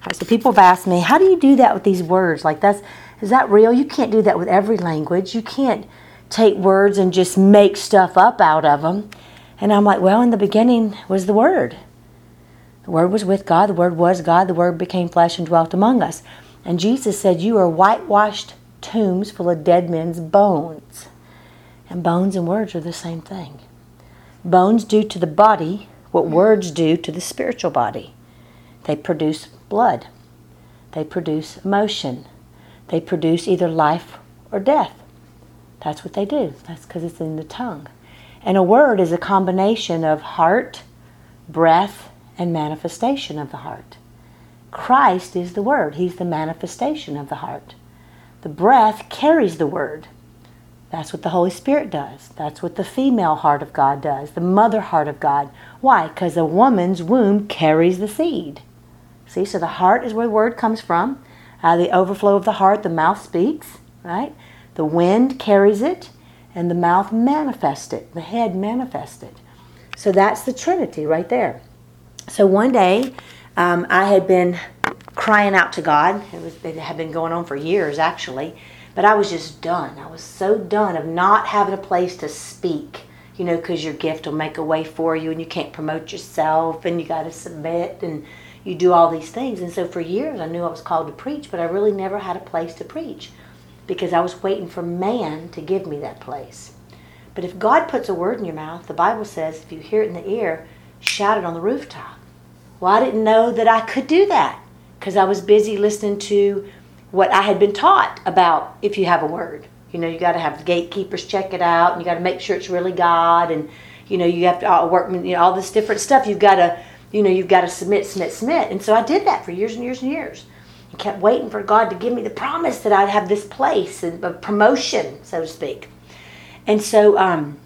Right, so people have asked me, how do you do that with these words? Like, is that real? You can't do that with every language. You can't take words and just make stuff up out of them. And I'm like, well, in the beginning was the Word. The Word was with God. The Word was God. The Word became flesh and dwelt among us. And Jesus said, you are whitewashed tombs full of dead men's bones. And bones and words are the same thing. Bones do to the body what words do to the spiritual body. They produce blood. They produce emotion. They produce either life or death. That's what they do. That's because it's in the tongue. And a word is a combination of heart, breath, and manifestation of the heart. Christ is the Word. He's the manifestation of the heart. The breath carries the Word. That's what the Holy Spirit does. That's what the female heart of God does, the mother heart of God. Why? Because a woman's womb carries the seed. See, so the heart is where the Word comes from. Out of the overflow of the heart, the mouth speaks, right? The wind carries it, and the mouth manifests it. The head manifests it. So that's the Trinity right there. So one day, I had been crying out to God. It had been going on for years, actually. But I was just done. I was so done of not having a place to speak, because your gift will make a way for you, and you can't promote yourself, and you got to submit, and you do all these things. And so for years, I knew I was called to preach, but I really never had a place to preach because I was waiting for man to give me that place. But if God puts a word in your mouth, the Bible says, if you hear it in the ear, shout it on the rooftop. Well, I didn't know that I could do that because I was busy listening to what I had been taught about if you have a word. You got to have the gatekeepers check it out, and you got to make sure it's really God, and you have to work, all this different stuff. You've got to submit. And so I did that for years and years and years. I kept waiting for God to give me the promise that I'd have this place and a promotion, so to speak. And so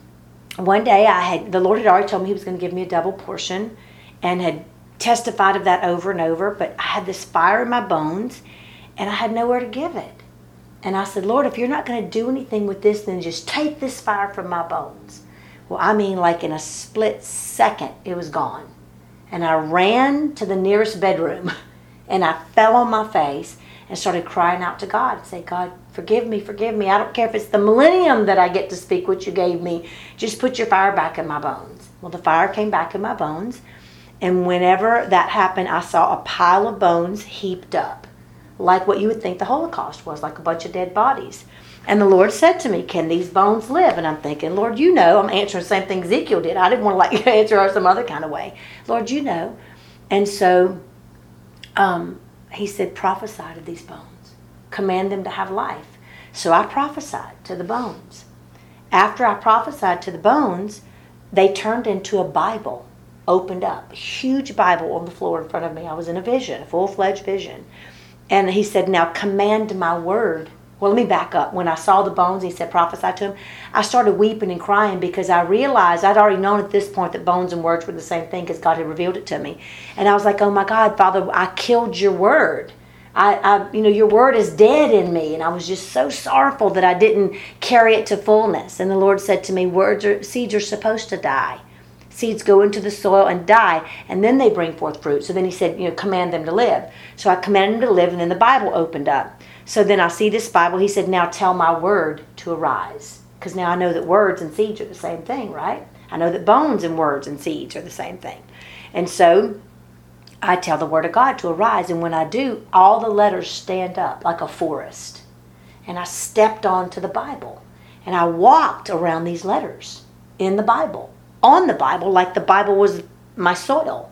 one day the Lord had already told me He was going to give me a double portion, and had testified of that over and over. But I had this fire in my bones, and I had nowhere to give it. And I said, Lord, if you're not going to do anything with this, then just take this fire from my bones. Well, I mean, like in a split second, it was gone. And I ran to the nearest bedroom, and I fell on my face and started crying out to God and say, God, forgive me. I don't care if it's the millennium that I get to speak what you gave me. Just put your fire back in my bones. Well, the fire came back in my bones. And whenever that happened, I saw a pile of bones heaped up, like what you would think the Holocaust was, like a bunch of dead bodies. And the Lord said to me, can these bones live? And I'm thinking, Lord, I'm answering the same thing Ezekiel did. I didn't want to answer her some other kind of way. Lord, And so He said, prophesy to these bones. Command them to have life. So I prophesied to the bones. After I prophesied to the bones, they turned into a Bible, opened up. A huge Bible on the floor in front of me. I was in a vision, a full-fledged vision. And He said, now command my word. Well, let me back up. When I saw the bones, He said, prophesy to them. I started weeping and crying because I realized I'd already known at this point that bones and words were the same thing because God had revealed it to me. And I was like, oh my God, Father, I killed your word. Your word is dead in me. And I was just so sorrowful that I didn't carry it to fullness. And the Lord said to me, seeds are supposed to die. Seeds go into the soil and die, and then they bring forth fruit. So then He said, command them to live. So I commanded them to live, and then the Bible opened up. So then I see this Bible. He said, now tell my word to arise. Because now I know that words and seeds are the same thing, right? I know that bones and words and seeds are the same thing. And so I tell the word of God to arise. And when I do, all the letters stand up like a forest. And I stepped onto the Bible. And I walked around these letters in the Bible, on the Bible, like the Bible was my soil.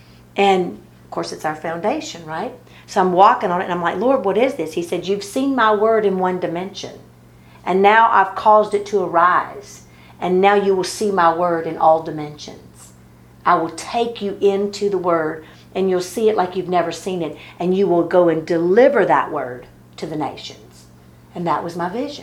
And of course, it's our foundation, right? So I'm walking on it, and I'm like, Lord, what is this? He said, you've seen my word in one dimension, and now I've caused it to arise, and now you will see my word in all dimensions. I will take you into the word, and you'll see it like you've never seen it, and you will go and deliver that word to the nations. And that was my vision.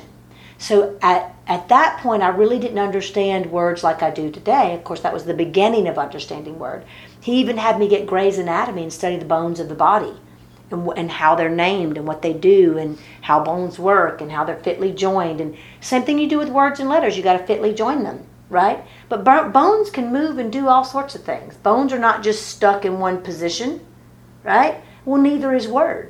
So at that point, I really didn't understand words like I do today. Of course, that was the beginning of understanding word. He even had me get Gray's Anatomy and study the bones of the body and how they're named and what they do and how bones work and how they're fitly joined. And same thing you do with words and letters. You got to fitly join them, right? But bones can move and do all sorts of things. Bones are not just stuck in one position, right? Well, neither is word.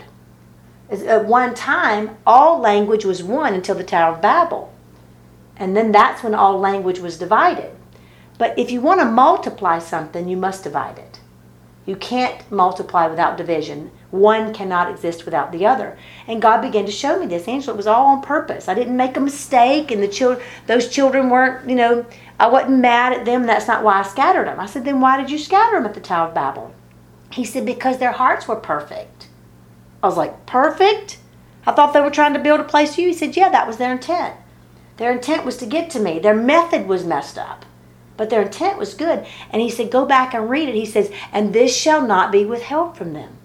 At one time, all language was one until the Tower of Babel. And then that's when all language was divided. But if you want to multiply something, you must divide it. You can't multiply without division. One cannot exist without the other. And God began to show me this. Angela, it was all on purpose. I didn't make a mistake, and those children weren't, I wasn't mad at them. That's not why I scattered them. I said, then why did you scatter them at the Tower of Babel? He said, because their hearts were perfect. I was like, perfect? I thought they were trying to build a place for you. He said, yeah, that was their intent. Their intent was to get to me. Their method was messed up. But their intent was good. And he said, go back and read it. He says, and this shall not be withheld from them.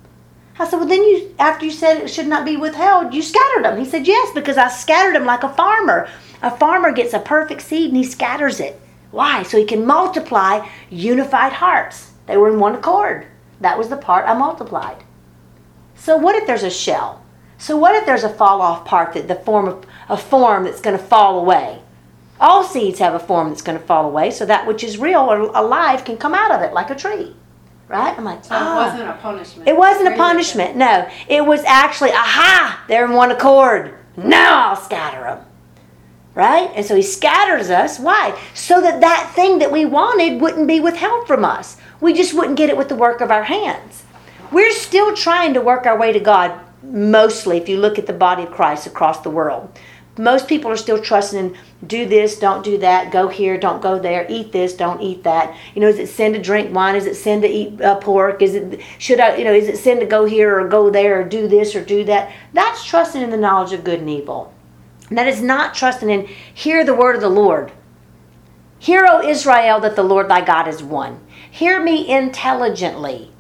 I said, well, then after you said it should not be withheld, you scattered them. He said, yes, because I scattered them like a farmer. A farmer gets a perfect seed and he scatters it. Why? So he can multiply unified hearts. They were in one accord. That was the part I multiplied. So what if there's a shell? So what if there's a fall-off part, a form that's going to fall away? All seeds have a form that's going to fall away, so that which is real or alive can come out of it like a tree. Right? I'm like, so it wasn't a punishment. It wasn't a punishment, no. It was actually, aha, they're in one accord. Now I'll scatter them. Right? And so he scatters us. Why? So that thing that we wanted wouldn't be withheld from us. We just wouldn't get it with the work of our hands. We're still trying to work our way to God, mostly, if you look at the body of Christ across the world. Most people are still trusting in do this, don't do that, go here, don't go there, eat this, don't eat that. Is it sin to drink wine? Is it sin to eat pork? Is it sin to go here or go there or do this or do that? That's trusting in the knowledge of good and evil. And that is not trusting in hear the word of the Lord. Hear, O Israel, that the Lord thy God is one. Hear me intelligently.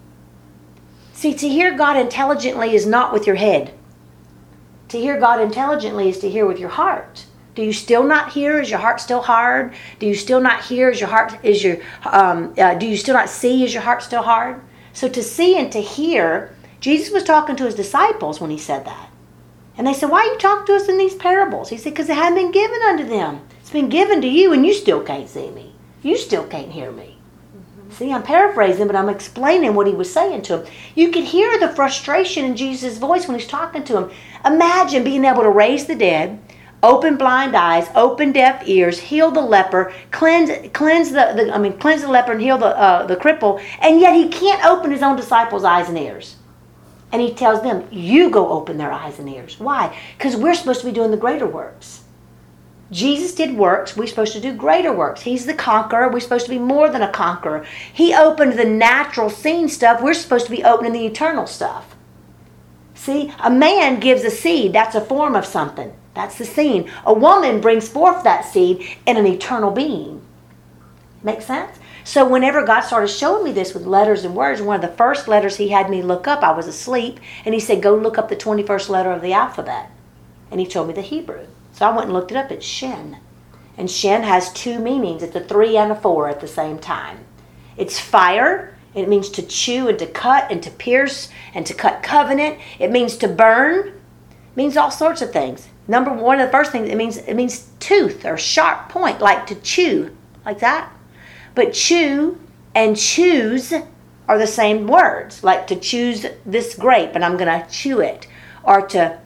See, to hear God intelligently is not with your head. To hear God intelligently is to hear with your heart. Do you still not hear? Is your heart still hard? Do you still not hear? Do you still not see? Is your heart still hard? So to see and to hear, Jesus was talking to his disciples when he said that. And they said, why are you talking to us in these parables? He said, because it hadn't been given unto them. It's been given to you and you still can't see me. You still can't hear me. See, I'm paraphrasing, but I'm explaining what he was saying to him. You could hear the frustration in Jesus' voice when he's talking to him. Imagine being able to raise the dead, open blind eyes, open deaf ears, heal the leper, cleanse the leper and heal the cripple, and yet he can't open his own disciples' eyes and ears. And he tells them, you go open their eyes and ears. Why? Because we're supposed to be doing the greater works. Jesus did works. We're supposed to do greater works. He's the conqueror. We're supposed to be more than a conqueror. He opened the natural seen stuff. We're supposed to be opening the eternal stuff. See, a man gives a seed. That's a form of something. That's the seed. A woman brings forth that seed in an eternal being. Make sense? So whenever God started showing me this with letters and words, one of the first letters he had me look up, I was asleep, and he said, go look up the 21st letter of the alphabet. And he told me the Hebrew. So I went and looked it up. It's Shin. And Shin has two meanings. It's a 3 and a 4 at the same time. It's fire. And it means to chew and to cut and to pierce and to cut covenant. It means to burn. It means all sorts of things. Number one, the first thing, it means tooth or sharp point, like to chew, like that. But chew and choose are the same words, like to choose this grape and I'm going to chew it, or to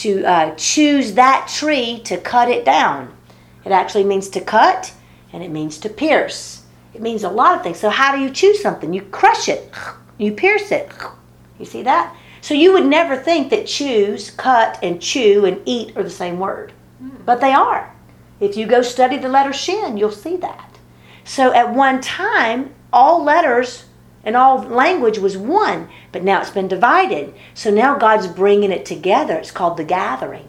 choose that tree to cut it down. It actually means to cut, and it means to pierce. It means a lot of things. So how do you choose something? You crush it. You pierce it. You see that? So you would never think that choose, cut, and chew, and eat are the same word. But they are. If you go study the letter Shin, you'll see that. So at one time, all letters and all language was one, but now it's been divided. So now God's bringing it together. It's called the gathering.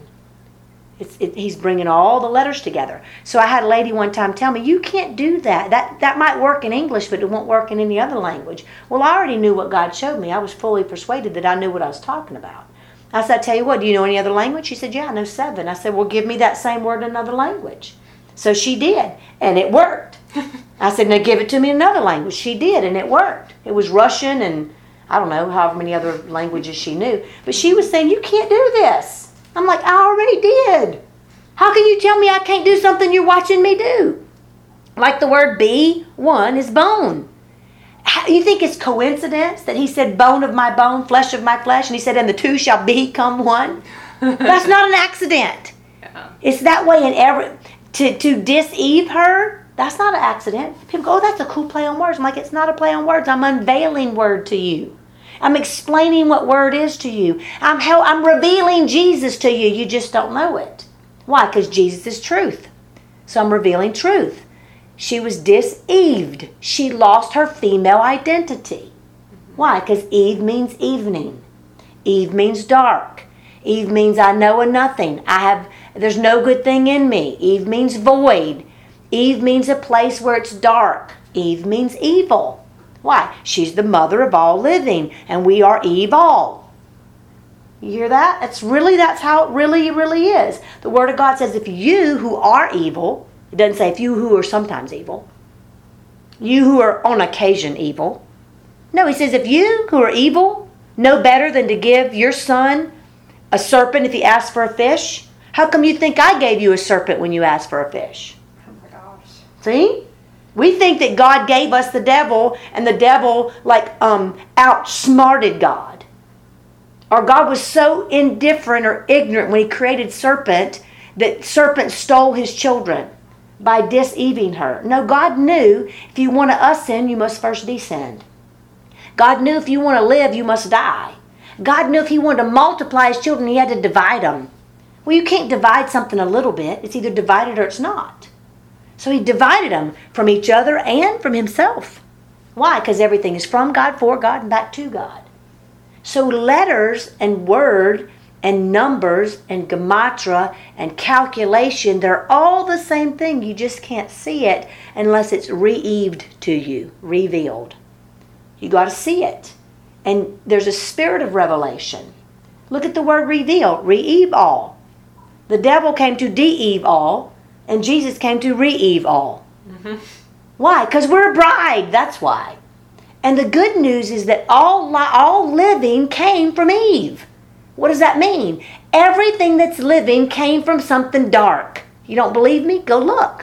He's bringing all the letters together. So I had a lady one time tell me, you can't do that. That might work in English, but it won't work in any other language. Well, I already knew what God showed me. I was fully persuaded that I knew what I was talking about. I said, I tell you what, do you know any other language? She said, yeah, I know 7. I said, well, give me that same word in another language. So she did, and it worked. I said, now give it to me in another language. She did, and it worked. It was Russian and I don't know, however many other languages she knew. But she was saying, you can't do this. I'm like, I already did. How can you tell me I can't do something you're watching me do? Like the word be, one is bone. You think it's coincidence that he said bone of my bone, flesh of my flesh, and he said, and the two shall become one? That's not an accident. Yeah. It's that way in every, to deceive her, that's not an accident. People go, oh, that's a cool play on words. I'm like, it's not a play on words. I'm unveiling word to you. I'm explaining what word is to you. I'm revealing Jesus to you. You just don't know it. Why? Because Jesus is truth. So I'm revealing truth. She was deceived. She lost her female identity. Why? Because Eve means evening. Eve means dark. Eve means I know a nothing. There's no good thing in me. Eve means void. Eve means a place where it's dark. Eve means evil. Why? She's the mother of all living, and we are Eve all. You hear that? That's how it really is. The Word of God says, if you who are evil, it doesn't say if you who are sometimes evil, you who are on occasion evil. No, he says if you who are evil know better than to give your son a serpent if he asks for a fish, how come you think I gave you a serpent when you asked for a fish? Oh my gosh. See? We think that God gave us the devil, and the devil outsmarted God. Or God was so indifferent or ignorant when he created serpent that serpent stole his children by deceiving her. No, God knew if you want to ascend, you must first descend. God knew if you want to live, you must die. God knew if he wanted to multiply his children, he had to divide them. Well, you can't divide something a little bit. It's either divided or it's not. So he divided them from each other and from himself. Why? Because everything is from God, for God, and back to God. So letters and word and numbers and gematria and calculation, they're all the same thing. You just can't see it unless it's re-eved to you, revealed. You got to see it. And there's a spirit of revelation. Look at the word reveal, re-eve all. The devil came to de-eve all, and Jesus came to re-eve all. Mm-hmm. Why? Because we're a bride, that's why. And the good news is that all living came from Eve. What does that mean? Everything that's living came from something dark. You don't believe me? Go look.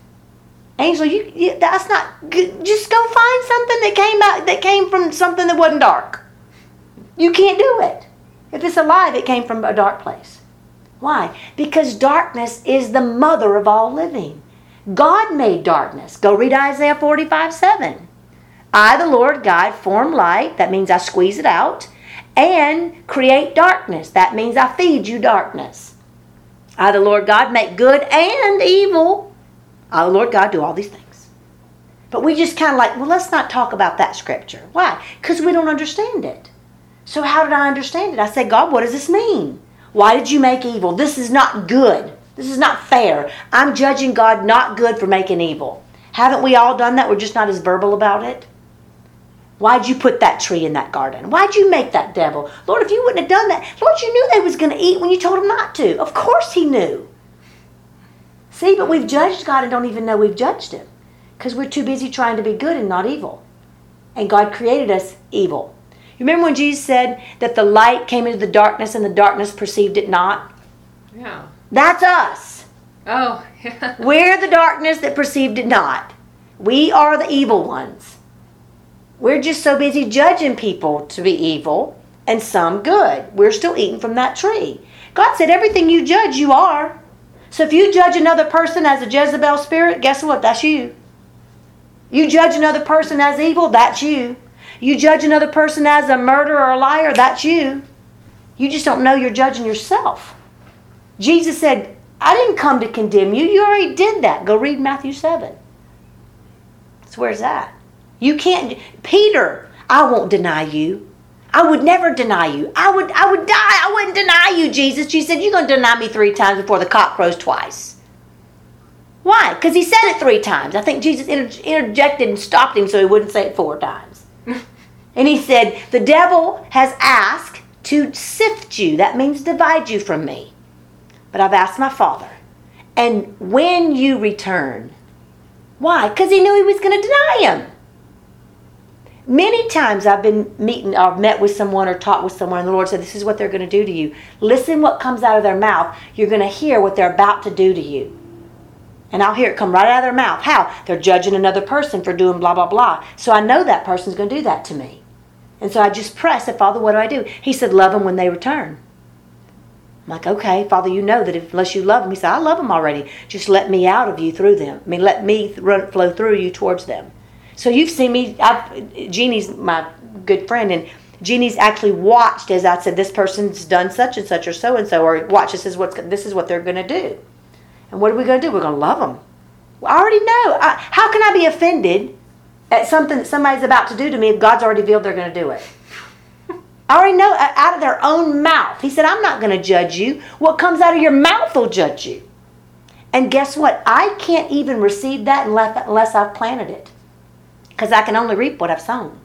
Angel, that's not good. Just go find something that came from something that wasn't dark. You can't do it. If it's alive, it came from a dark place. Why? Because darkness is the mother of all living. God made darkness. Go read Isaiah 45:7. I, the Lord God, form light. That means I squeeze it out. And create darkness. That means I feed you darkness. I, the Lord God, make good and evil. I, the Lord God, do all these things. But we just kind of well, let's not talk about that scripture. Why? Because we don't understand it. So how did I understand it? I said, God, what does this mean? Why did you make evil? This is not good. This is not fair. I'm judging God not good for making evil. Haven't we all done that? We're just not as verbal about it. Why'd you put that tree in that garden? Why'd you make that devil? Lord, if you wouldn't have done that, Lord, you knew they was going to eat when you told them not to. Of course he knew. See, but we've judged God and don't even know we've judged him because we're too busy trying to be good and not evil. And God created us evil. You remember when Jesus said that the light came into the darkness and the darkness perceived it not? Yeah. That's us. Oh, yeah. We're the darkness that perceived it not. We are the evil ones. We're just so busy judging people to be evil and some good. We're still eating from that tree. God said everything you judge, you are. So if you judge another person as a Jezebel spirit, guess what? That's you. You judge another person as evil, that's you. You judge another person as a murderer or a liar, that's you. You just don't know you're judging yourself. Jesus said, I didn't come to condemn you. You already did that. Go read Matthew 7. So where's that? You can't, Peter, I won't deny you. I would never deny you. I would die. I wouldn't deny you, Jesus. She said, you're going to deny me 3 times before the cock crows twice. Why? Because he said it 3 times. I think Jesus interjected and stopped him so he wouldn't say it 4 times. And he said, the devil has asked to sift you. That means divide you from me. But I've asked my Father. And when you return, why? Because he knew he was going to deny him. Many times I've been met with someone or talked with someone, and the Lord said, this is what they're going to do to you. Listen what comes out of their mouth. You're going to hear what they're about to do to you. And I'll hear it come right out of their mouth. How? They're judging another person for doing blah, blah, blah. So I know that person's going to do that to me. And so I just press, said, Father, what do? He said, love them when they return. I'm like, okay, Father, you know that unless you love them. He said, I love them already. Just let me out of you through them. I mean, let me flow through you towards them. So you've seen me. Jeannie's my good friend, and Jeannie's actually watched as I said, this person's done such and such or so, or watch, this is what they're going to do. And what are we going to do? We're going to love them. Well, I already know. How can I be offended at something that somebody's about to do to me if God's already revealed they're going to do it? I already know out of their own mouth. He said, I'm not going to judge you. What comes out of your mouth will judge you. And guess what? I can't even receive that unless I've planted it. Because I can only reap what I've sown.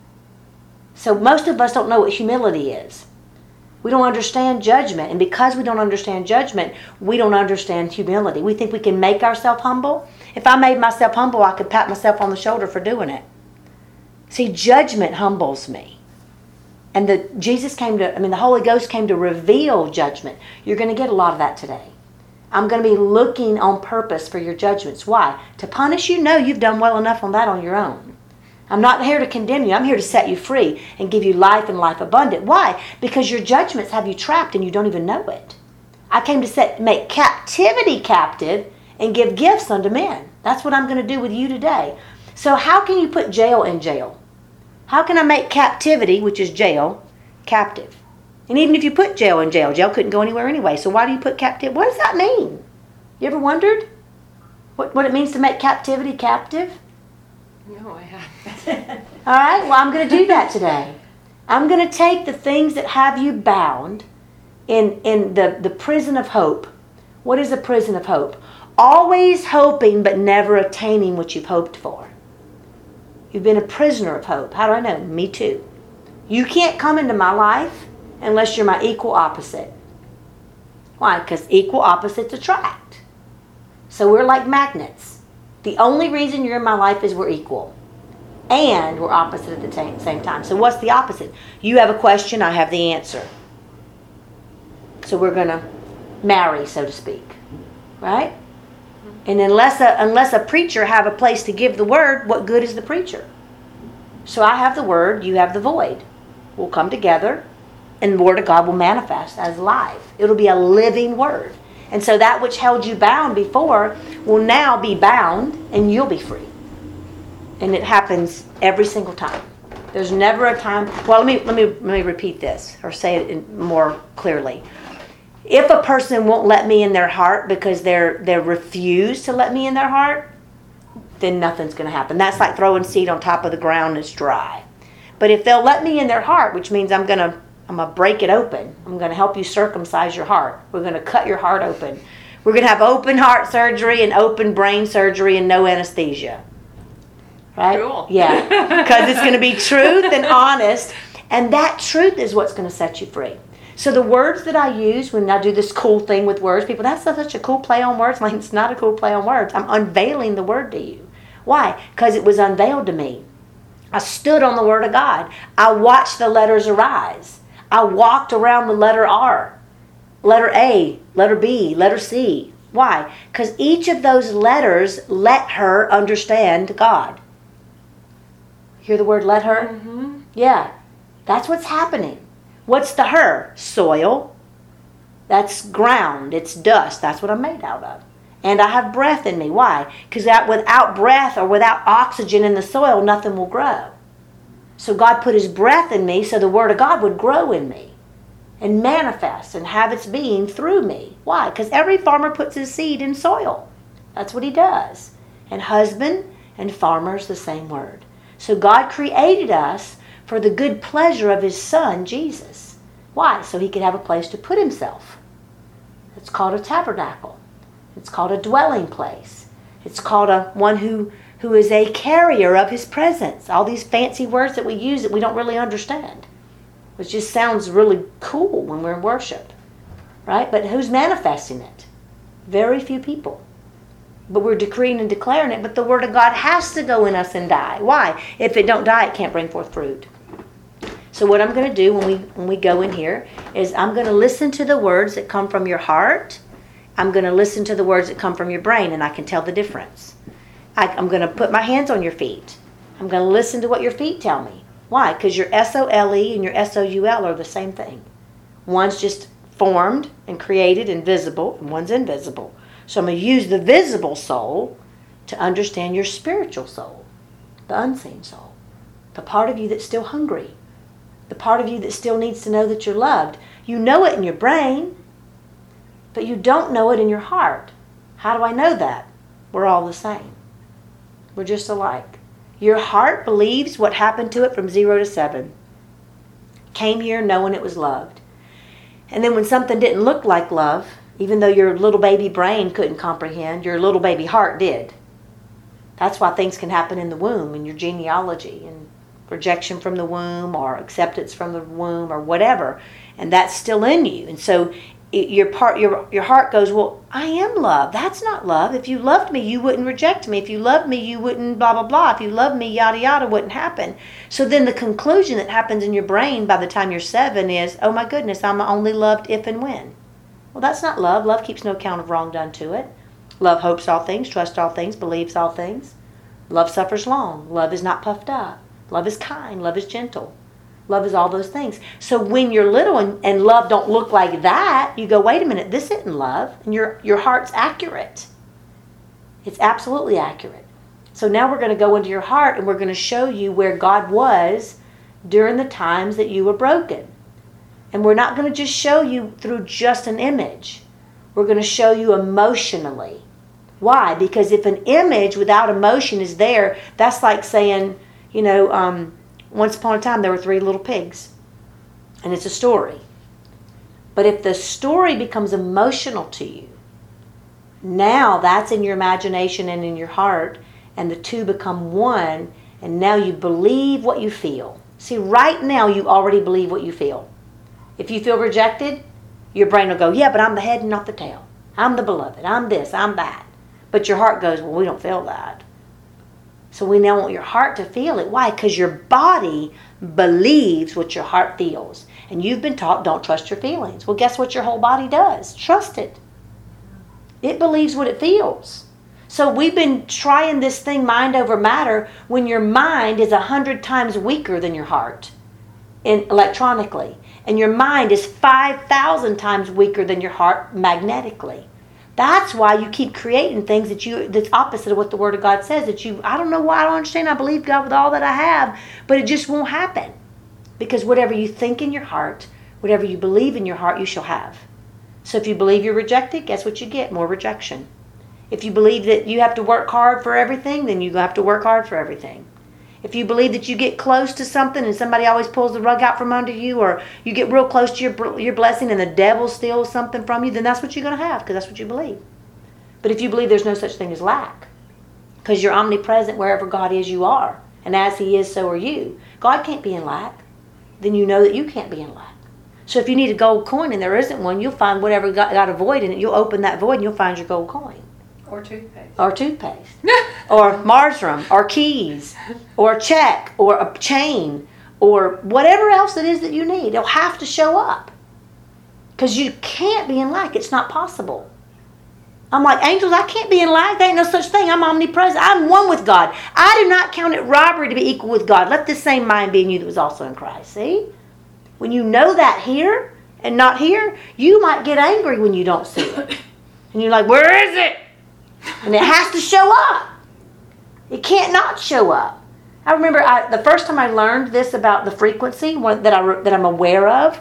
So most of us don't know what humility is. We don't understand judgment. And because we don't understand judgment, we don't understand humility. We think we can make ourselves humble. If I made myself humble, I could pat myself on the shoulder for doing it. See, judgment humbles me. And the Holy Ghost came to reveal judgment. You're going to get a lot of that today. I'm going to be looking on purpose for your judgments. Why? To punish you? No, you've done well enough on that on your own. I'm not here to condemn you. I'm here to set you free and give you life and life abundant. Why? Because your judgments have you trapped and you don't even know it. I came to make captivity captive and give gifts unto men. That's what I'm going to do with you today. So how can you put jail in jail? How can I make captivity, which is jail, captive? And even if you put jail in jail, jail couldn't go anywhere anyway. So why do you put captive? What does that mean? You ever wondered what it means to make captivity captive? No, I haven't. All right, well, I'm going to do that today. I'm going to take the things that have you bound in the prison of hope. What is a prison of hope? Always hoping but never attaining what you've hoped for. You've been a prisoner of hope. How do I know? Me too. You can't come into my life unless you're my equal opposite. Why? Because equal opposites attract. So we're like magnets. The only reason you're in my life is we're equal. And we're opposite at the same time. So what's the opposite? You have a question, I have the answer. So we're going to marry, so to speak. Right? And unless a preacher have a place to give the word, what good is the preacher? So I have the word, you have the void. We'll come together, and the word of God will manifest as live. It'll be a living word. And so that which held you bound before will now be bound, and you'll be free. And it happens every single time. There's never a time. Well, let me repeat this, or say it more clearly. If a person won't let me in their heart because they're refused to let me in their heart, then nothing's going to happen. That's like throwing seed on top of the ground and it's dry. But if they'll let me in their heart, which means I'm going to break it open. I'm going to help you circumcise your heart. We're going to cut your heart open. We're going to have open heart surgery and open brain surgery and no anesthesia. Right? Cool. Yeah. Because it's going to be truth and honest. And that truth is what's going to set you free. So the words that I use when I do this cool thing with words, people, that's such a cool play on words. Like, it's not a cool play on words. I'm unveiling the word to you. Why? Because it was unveiled to me. I stood on the word of God. I watched the letters arise. I walked around the letter R, letter A, letter B, letter C. Why? Because each of those letters let her understand God. Hear the word let her? Mm-hmm. Yeah. That's what's happening. What's the her? Soil. That's ground. It's dust. That's what I'm made out of. And I have breath in me. Why? Because without breath or without oxygen in the soil, nothing will grow. So God put his breath in me so the word of God would grow in me and manifest and have its being through me. Why? Because every farmer puts his seed in soil. That's what he does. And husband and farmer's the same word. So God created us for the good pleasure of his son, Jesus. Why? So he could have a place to put himself. It's called a tabernacle. It's called a dwelling place. It's called one who is a carrier of his presence. All these fancy words that we use that we don't really understand. Which just sounds really cool when we're in worship. Right? But who's manifesting it? Very few people. But we're decreeing and declaring it. But the word of God has to go in us and die. Why? If it don't die, it can't bring forth fruit. So what I'm going to do when we go in here is I'm going to listen to the words that come from your heart. I'm going to listen to the words that come from your brain, and I can tell the difference. I'm going to put my hands on your feet. I'm going to listen to what your feet tell me. Why? Because your S-O-L-E and your S-O-U-L are the same thing. One's just formed and created and visible, and one's invisible. So I'm going to use the visible soul to understand your spiritual soul, the unseen soul, the part of you that's still hungry, the part of you that still needs to know that you're loved. You know it in your brain, but you don't know it in your heart. How do I know that? We're all the same. We're just alike. Your heart believes what happened to it from 0 to 7. Came here knowing it was loved. And then when something didn't look like love, even though your little baby brain couldn't comprehend, your little baby heart did. That's why things can happen in the womb, in your genealogy, and rejection from the womb or acceptance from the womb or whatever. And that's still in you. And so your heart goes, well, I am love. That's not love. If you loved me, you wouldn't reject me. If you loved me, you wouldn't blah, blah, blah. If you loved me, yada, yada, wouldn't happen. So then the conclusion that happens in your brain by the time you're 7 is, oh my goodness, I'm only loved if and when. Well, that's not love. Love keeps no account of wrong done to it. Love hopes all things, trusts all things, believes all things. Love suffers long. Love is not puffed up. Love is kind. Love is gentle. Love is all those things. So when you're little and love don't look like that, you go, wait a minute, this isn't love. And your heart's accurate. It's absolutely accurate. So now we're going to go into your heart and we're going to show you where God was during the times that you were broken. And we're not going to just show you through just an image. We're going to show you emotionally. Why? Because if an image without emotion is there, that's like saying, once upon a time there were 3 little pigs. And it's a story. But if the story becomes emotional to you, now that's in your imagination and in your heart, and the two become one, and now you believe what you feel. See, right now you already believe what you feel. If you feel rejected, your brain will go, yeah, but I'm the head and not the tail. I'm the beloved. I'm this. I'm that. But your heart goes, well, we don't feel that. So we now want your heart to feel it. Why? Because your body believes what your heart feels. And you've been taught, don't trust your feelings. Well, guess what your whole body does? Trust it. It believes what it feels. So we've been trying this thing, mind over matter, when your mind is 100 times weaker than your heart electronically. And your mind is 5,000 times weaker than your heart magnetically. That's why you keep creating things that's opposite of what the Word of God says. I don't know why, I don't understand. I believe God with all that I have, but it just won't happen. Because whatever you think in your heart, whatever you believe in your heart, you shall have. So if you believe you're rejected, guess what you get? More rejection. If you believe that you have to work hard for everything, then you have to work hard for everything. If you believe that you get close to something and somebody always pulls the rug out from under you, or you get real close to your blessing and the devil steals something from you, then that's what you're going to have, because that's what you believe. But if you believe there's no such thing as lack, because you're omnipresent wherever God is, you are. And as He is, so are you. God can't be in lack. Then you know that you can't be in lack. So if you need a gold coin and there isn't one, you'll find whatever got a void in it. You'll open that void and you'll find your gold coin. Or toothpaste. Or toothpaste. Or marjoram. Or keys. Or a check. Or a chain. Or whatever else it is that you need. It'll have to show up. Because you can't be in lack. It's not possible. I'm like, angels, I can't be in lack. There ain't no such thing. I'm omnipresent. I'm one with God. I do not count it robbery to be equal with God. Let this same mind be in you that was also in Christ. See? When you know that here and not here, you might get angry when you don't see it. And you're like, where is it? And it has to show up. It can't not show up. I remember the first time I learned this about the frequency that I'm aware of,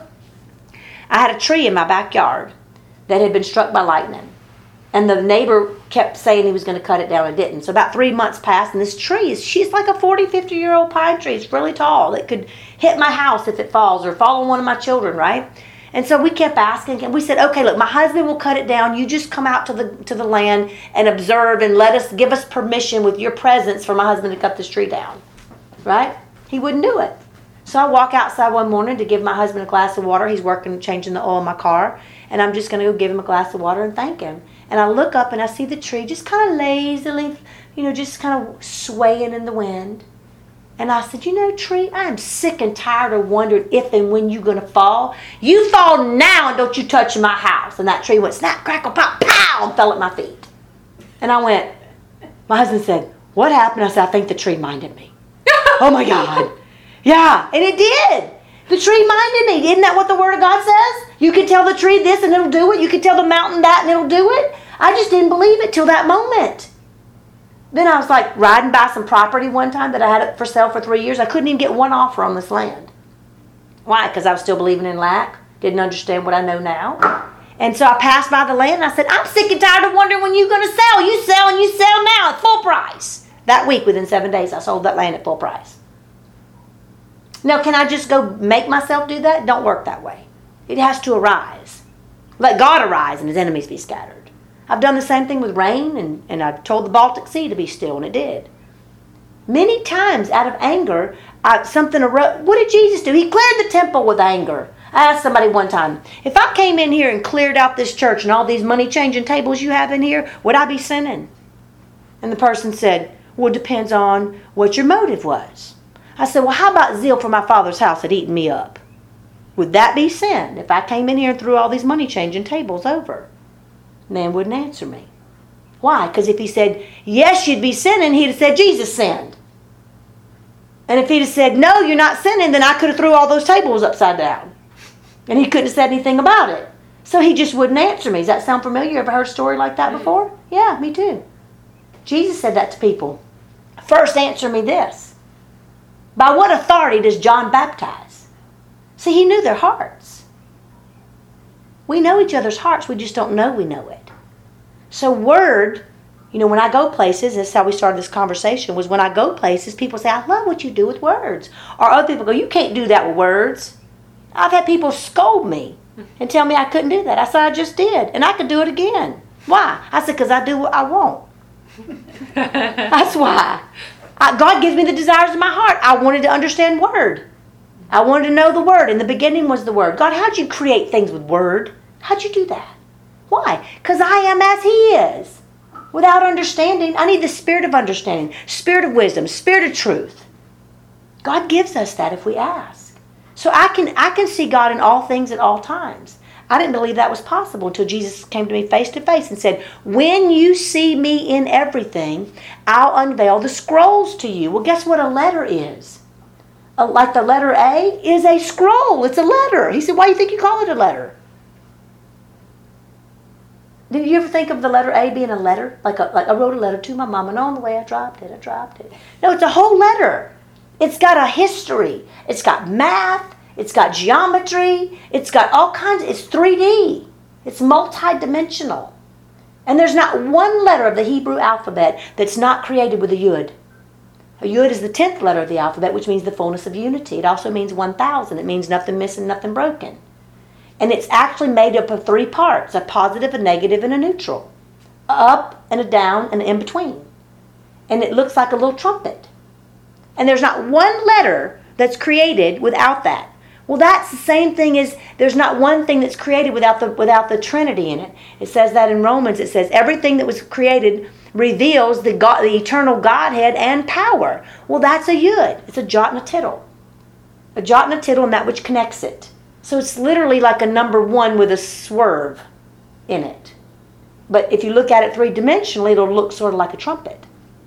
I had a tree in my backyard that had been struck by lightning. And the neighbor kept saying he was going to cut it down and didn't. So about 3 months passed, and this tree she's like a 40, 50-year-old pine tree. It's really tall. It could hit my house if it falls or fall on one of my children, right? And so we kept asking, and we said, okay, look, my husband will cut it down. You just come out to the land and observe and give us permission with your presence for my husband to cut this tree down, right? He wouldn't do it. So I walk outside one morning to give my husband a glass of water. He's working, changing the oil in my car, and I'm just going to go give him a glass of water and thank him. And I look up and I see the tree just kind of lazily, just kind of swaying in the wind. And I said, you know, tree, I am sick and tired of wondering if and when you're going to fall. You fall now and don't you touch my house. And that tree went snap, crackle, pop, pow, and fell at my feet. And I went, my husband said, what happened? I said, I think the tree minded me. Oh my God. Yeah, and it did. The tree minded me. Isn't that what the Word of God says? You can tell the tree this and it'll do it. You can tell the mountain that and it'll do it. I just didn't believe it till that moment. Then I was like riding by some property one time that I had it for sale for 3 years. I couldn't even get one offer on this land. Why? Because I was still believing in lack. Didn't understand what I know now. And so I passed by the land and I said, I'm sick and tired of wondering when you're going to sell. You sell and you sell now at full price. That week, within 7 days, I sold that land at full price. Now, can I just go make myself do that? It don't work that way. It has to arise. Let God arise and his enemies be scattered. I've done the same thing with rain, and I've told the Baltic Sea to be still, and it did. Many times, out of anger, something arose. What did Jesus do? He cleared the temple with anger. I asked somebody one time, if I came in here and cleared out this church and all these money-changing tables you have in here, would I be sinning? And the person said, well, it depends on what your motive was. I said, well, how about zeal for my Father's house had eaten me up? Would that be sin if I came in here and threw all these money-changing tables over? Man wouldn't answer me. Why? Because if he said, yes, you'd be sinning, he'd have said, Jesus sinned. And if he'd have said, no, you're not sinning, then I could have threw all those tables upside down. And he couldn't have said anything about it. So he just wouldn't answer me. Does that sound familiar? You ever heard a story like that before? Yeah, me too. Jesus said that to people. First, answer me this. By what authority does John baptize? See, he knew their hearts. We know each other's hearts. We just don't know we know it. So word, when I go places, that's how we started this conversation, was when I go places, people say, I love what you do with words. Or other people go, you can't do that with words. I've had people scold me and tell me I couldn't do that. I said, I just did. And I could do it again. Why? I said, because I do what I want. That's why. God gives me the desires of my heart. I wanted to understand word. I wanted to know the word. In the beginning was the word. God, how'd you create things with word? How'd you do that? Why? Because I am as he is. Without understanding, I need the spirit of understanding, spirit of wisdom, spirit of truth. God gives us that if we ask. So I can see God in all things at all times. I didn't believe that was possible until Jesus came to me face to face and said, when you see me in everything, I'll unveil the scrolls to you. Well, guess what a letter is? Like the letter A is a scroll. It's a letter. He said, why do you think you call it a letter? Did you ever think of the letter A being a letter? Like I wrote a letter to my mom, and on the way I dropped it. No, it's a whole letter. It's got a history. It's got math. It's got geometry. It's got all kinds. It's 3D. It's multi-dimensional. And there's not one letter of the Hebrew alphabet that's not created with a yud. A yud is the 10th letter of the alphabet, which means the fullness of unity. It also means 1,000. It means nothing missing, nothing broken. And it's actually made up of 3 parts, a positive, a negative, and a neutral. A up and a down and an in between. And it looks like a little trumpet. And there's not one letter that's created without that. Well, that's the same thing as there's not one thing that's created without the Trinity in it. It says that in Romans. It says everything that was created reveals the eternal Godhead and power. Well, that's a yud. It's a jot and a tittle. A jot and a tittle and that which connects it. So it's literally like a number 1 with a swerve in it. But if you look at it 3-dimensionally, it'll look sort of like a trumpet.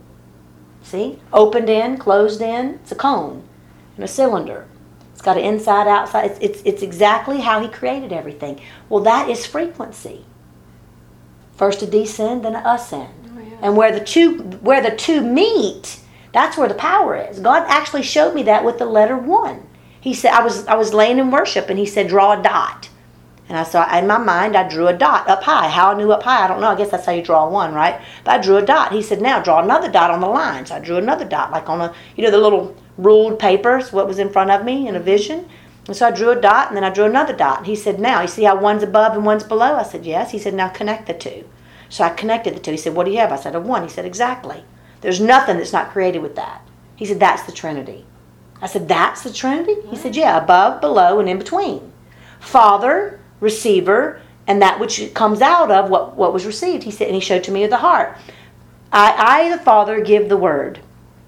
See? Opened in, closed in. It's a cone and a cylinder. It's got an inside, outside. It's exactly how he created everything. Well, that is frequency. First a descend, then an ascend. Oh, yeah. And where the two meet, that's where the power is. God actually showed me that with the letter 1. He said, I was laying in worship, and he said, draw a dot. And I saw, in my mind, I drew a dot up high. How I knew up high, I don't know. I guess that's how you draw one, right? But I drew a dot. He said, now draw another dot on the line. So I drew another dot, like on the little ruled papers, what was in front of me in a vision. And so I drew a dot, and then I drew another dot. He said, now, you see how one's above and one's below? I said, yes. He said, now connect the two. So I connected the two. He said, what do you have? I said, a 1. He said, exactly. There's nothing that's not created with that. He said, that's the Trinity. I said, that's the Trinity? He said, yeah, above, below, and in between. Father, receiver, and that which comes out of what was received. He said, and he showed to me of the heart. I, the Father, give the word.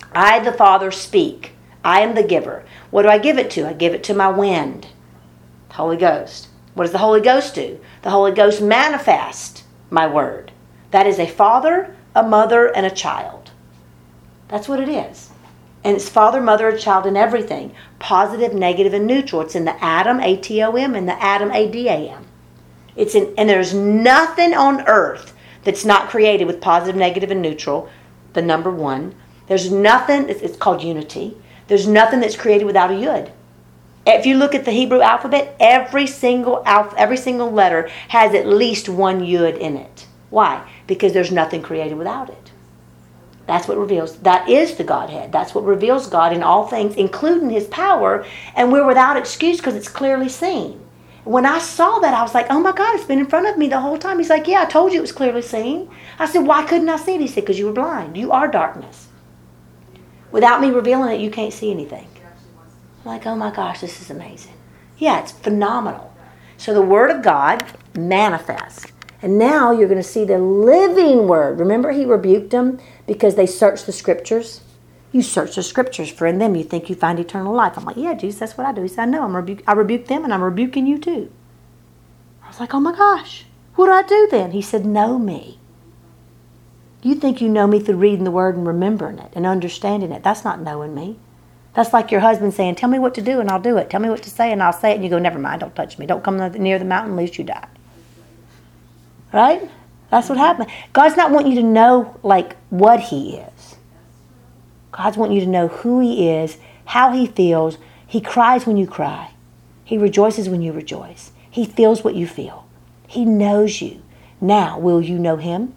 I, the Father, speak. I am the giver. What do I give it to? I give it to my wind, the Holy Ghost. What does the Holy Ghost do? The Holy Ghost manifests my word. That is a father, a mother, and a child. That's what it is. And it's father, mother, and child in everything. Positive, negative, and neutral. It's in the atom, A-T-O-M, and the atom, A-D-A-M. And there's nothing on earth that's not created with positive, negative, and neutral, the number one. There's nothing, it's called unity. There's nothing that's created without a yud. If you look at the Hebrew alphabet, every single letter has at least one yud in it. Why? Because there's nothing created without it. That's what reveals. That is the Godhead. That's what reveals God in all things, including His power. And we're without excuse because it's clearly seen. When I saw that, I was like, oh my God, it's been in front of me the whole time. He's like, yeah, I told you it was clearly seen. I said, why couldn't I see it? He said, because you were blind. You are darkness. Without me revealing it, you can't see anything. I'm like, oh my gosh, this is amazing. Yeah, it's phenomenal. So the Word of God manifests. And now you're going to see the living Word. Remember, He rebuked them because they searched the Scriptures? You search the Scriptures, for in them you think you find eternal life. I'm like, yeah, Jesus, that's what I do. He said, I know. I rebuke them and I'm rebuking you too. I was like, oh my gosh, what do I do then? He said, know me. You think you know me through reading the Word and remembering it and understanding it. That's not knowing me. That's like your husband saying, tell me what to do and I'll do it. Tell me what to say and I'll say it. And you go, never mind, don't touch me. Don't come near the mountain lest you die. Right? That's what happened. God's not wanting you to know like what He is. God's wanting you to know who He is, how He feels. He cries when you cry. He rejoices when you rejoice. He feels what you feel. He knows you. Now, will you know Him?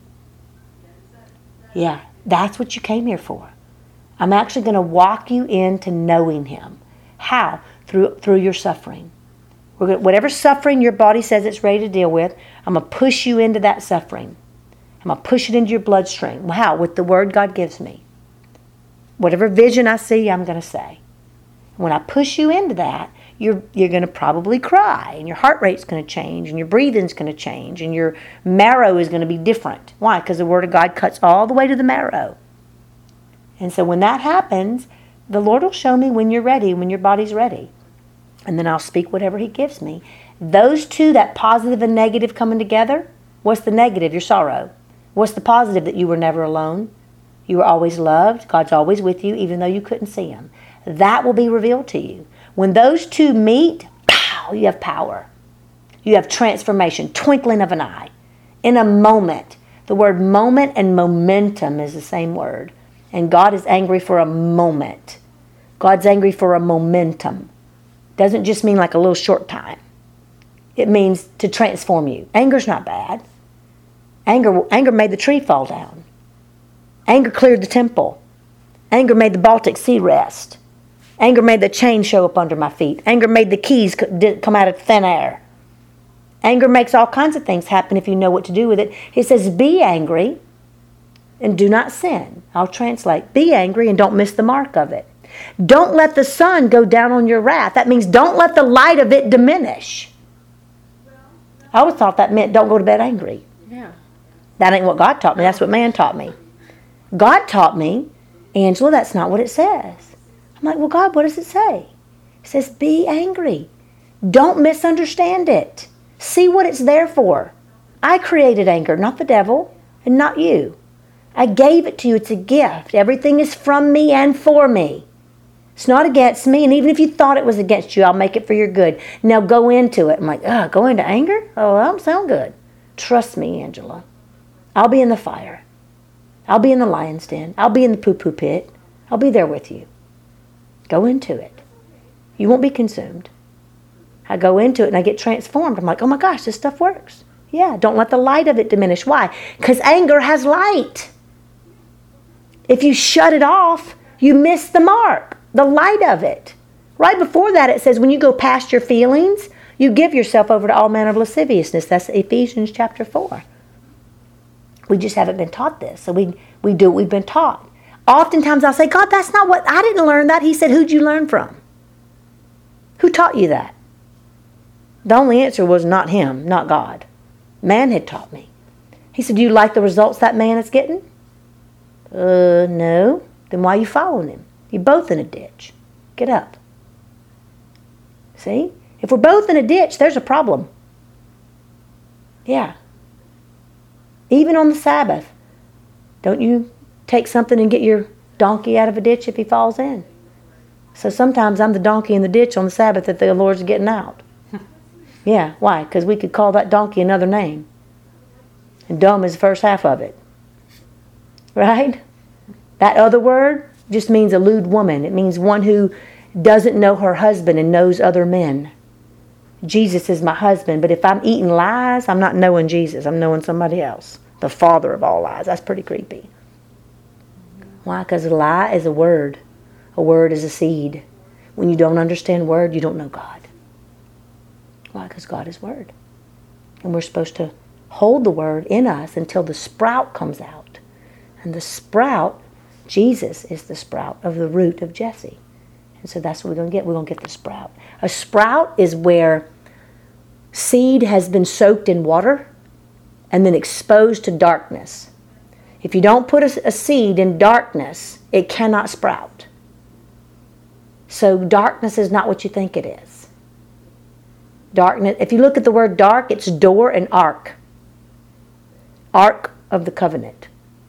Yeah, that's what you came here for. I'm actually going to walk you into knowing Him. How? Through your suffering. Whatever suffering your body says it's ready to deal with, I'm going to push you into that suffering. I'm going to push it into your bloodstream. How? With the Word God gives me. Whatever vision I see, I'm going to say. When I push you into that, you're going to probably cry, and your heart rate's going to change, and your breathing's going to change, and your marrow is going to be different. Why? Because the Word of God cuts all the way to the marrow. And so when that happens, the Lord will show me when you're ready, when your body's ready. And then I'll speak whatever He gives me. Those two, that positive and negative coming together, what's the negative? Your sorrow. What's the positive? That you were never alone. You were always loved. God's always with you, even though you couldn't see Him. That will be revealed to you. When those two meet, pow, you have power. You have transformation, twinkling of an eye. In a moment. The word moment and momentum is the same word. And God is angry for a moment. God's angry for a momentum. Doesn't just mean like a little short time. It means to transform you. Anger's not bad. Anger made the tree fall down. Anger cleared the temple. Anger made the Baltic Sea rest. Anger made the chain show up under my feet. Anger made the keys come out of thin air. Anger makes all kinds of things happen if you know what to do with it. He says, be angry and do not sin. I'll translate. Be angry and don't miss the mark of it. Don't let the sun go down on your wrath. That means don't let the light of it diminish. I always thought that meant don't go to bed angry. Yeah. That ain't what God taught me. That's what man taught me. God taught me, Angela, that's not what it says. I'm like, well, God, what does it say? It says, be angry. Don't misunderstand it. See what it's there for. I created anger, not the devil, and not you. I gave it to you. It's a gift. Everything is from me and for me. It's not against me, and even if you thought it was against you, I'll make it for your good. Now go into it. I'm like, go into anger? Oh, that don't sound good. Trust me, Angela. I'll be in the fire. I'll be in the lion's den. I'll be in the poo-poo pit. I'll be there with you. Go into it. You won't be consumed. I go into it and I get transformed. I'm like, oh my gosh, this stuff works. Yeah, don't let the light of it diminish. Why? Because anger has light. If you shut it off, you miss the mark, the light of it. Right before that, it says when you go past your feelings, you give yourself over to all manner of lasciviousness. That's Ephesians chapter 4. We just haven't been taught this. So we do what we've been taught. Oftentimes I'll say, God, that's not what, I didn't learn that. He said, who'd you learn from? Who taught you that? The only answer was not him, not God. Man had taught me. He said, do you like the results that man is getting? No. then why are you following him? You're both in a ditch. Get up. See? If we're both in a ditch, there's a problem. Yeah. Even on the Sabbath, don't you take something and get your donkey out of a ditch if he falls in? So sometimes I'm the donkey in the ditch on the Sabbath that the Lord's getting out. Yeah, why? Because we could call that donkey another name. And dumb is the first half of it. Right? That other word just means a lewd woman. It means one who doesn't know her husband and knows other men. Jesus is my husband, but if I'm eating lies, I'm not knowing Jesus. I'm knowing somebody else. The father of all lies. That's pretty creepy. Why? Because a lie is a word. A word is a seed. When you don't understand word, you don't know God. Why? Because God is word. And we're supposed to hold the word in us until the sprout comes out. And the sprout, Jesus is the sprout of the root of Jesse. And so that's what we're going to get. We're going to get the sprout. A sprout is where seed has been soaked in water and then exposed to darkness. If you don't put a seed in darkness, it cannot sprout. So darkness is not what you think it is. Darkness, if you look at the word dark, it's door and ark. Ark of the covenant.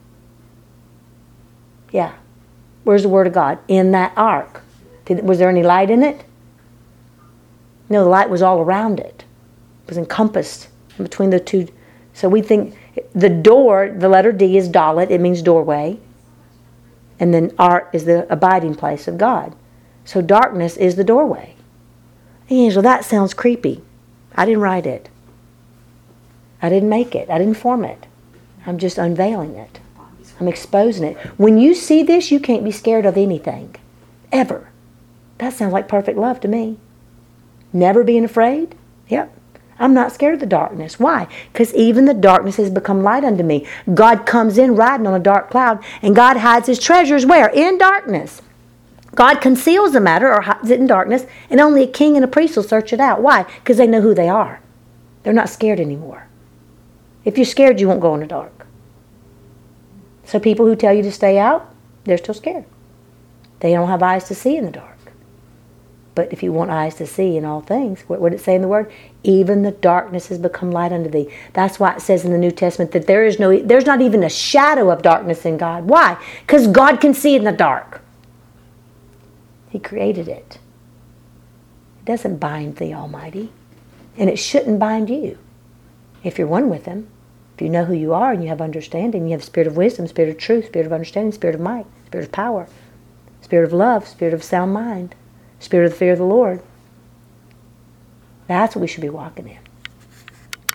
Yeah. Where's the word of God? In that ark. Was there any light in it? No, the light was all around it. It was encompassed in between the two. So we think the door, the letter D is Dalet. It means doorway. And then Ark is the abiding place of God. So darkness is the doorway. Angel, that sounds creepy. I didn't write it. I didn't make it. I didn't form it. I'm just unveiling it. I'm exposing it. When you see this, you can't be scared of anything. Ever. That sounds like perfect love to me. Never being afraid? Yep. I'm not scared of the darkness. Why? Because even the darkness has become light unto me. God comes in riding on a dark cloud, and God hides his treasures where? In darkness. God conceals the matter or hides it in darkness, and only a king and a priest will search it out. Why? Because they know who they are. They're not scared anymore. If you're scared, you won't go in the dark. So people who tell you to stay out, they're still scared. They don't have eyes to see in the dark. But if you want eyes to see in all things, what did it say in the word? Even the darkness has become light unto thee. That's why it says in the New Testament that there's not even a shadow of darkness in God. Why? Because God can see in the dark. He created it. It doesn't bind the Almighty. And it shouldn't bind you if you're one with him. If you know who you are and you have understanding, you have the spirit of wisdom, spirit of truth, spirit of understanding, spirit of might, spirit of power, spirit of love, spirit of sound mind, spirit of the fear of the Lord. That's what we should be walking in.